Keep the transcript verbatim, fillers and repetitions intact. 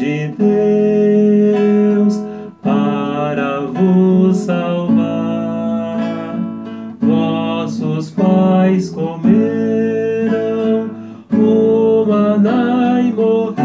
de Deus para vos salvar. Vossos pais comeram o maná e morreram,